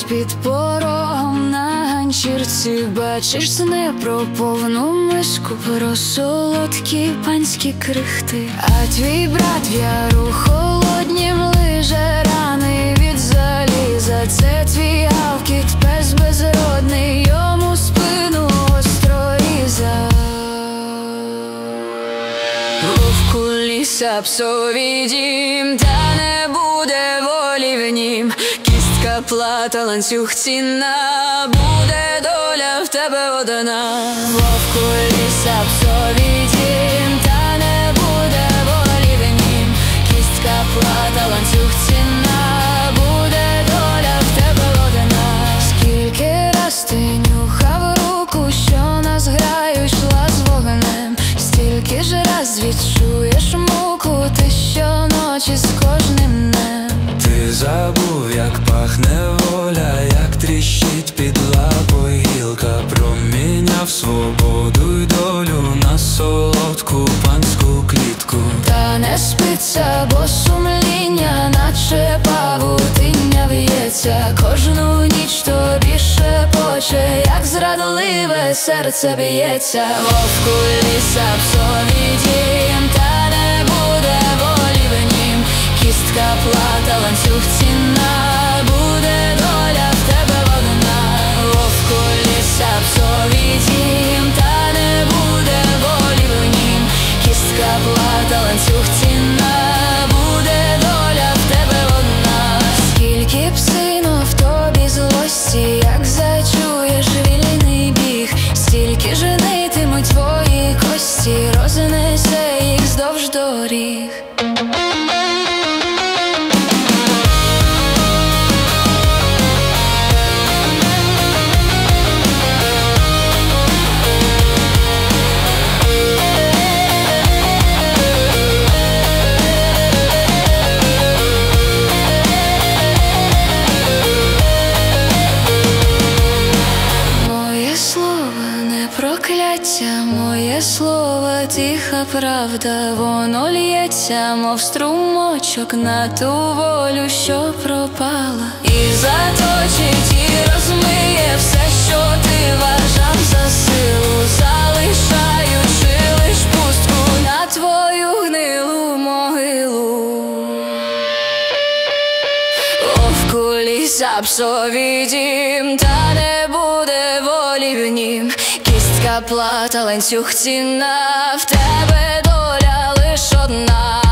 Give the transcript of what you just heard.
під порогом на ганчірці. Бачиш сни про повну миску, про солодкі панські крихти. А твій брат в яру холоднім лиже рани від заліза. Це твій гавкіт, пес безродний, йому спину остро різав. Вовку ліса, псові дім, та не буде волі в нім. Кістка, плата, ланцюг, ціна, буде доля в тебе одна. Вовку ліса, псові дім, та не буде волі в нім. Кістка, плата, ланцюг, ціна, буде доля в тебе одна. Скільки раз ти нюхав руку, що на зграю йшла з вогнем, стільки ж раз відчуєш муку ти щоночі з кожним днем. Ти забув, як пахне воля, як тріщить під лапою гілка. Проміняв свободу й долю на солодку панську клітку. Та не спиться, бо сумління, наче павутиння в'ється. Кожну ніч тобі шепоче, як зрадливе серце б'ється. Вовку ліса, псові дім, та не буде волі в нім. Кістка, плата, ланцюг, ціна, буде доля в тебе одна. Вовку ліса, псові дім, та не буде волі в нім. Кістка, плата, ланцюг, ціна, буде доля в тебе одна. Скільки б, сино, в тобі злості, як зачуєш вільний біг, стільки ж нитимуть твої кості, рознесе їх здовж доріг. Прокляття, моє слово, тиха правда, воно лється, мов струмочок, на ту волю, що пропала, і заточить, і розмиє все, що ти вважав за силу, залишаючи лиш пустку на твою гнилу могилу. Вовку ліса, псові дім, та не буде волі в нім. Кістка, плата, ланцюг, ціна, в тебе доля лиш одна.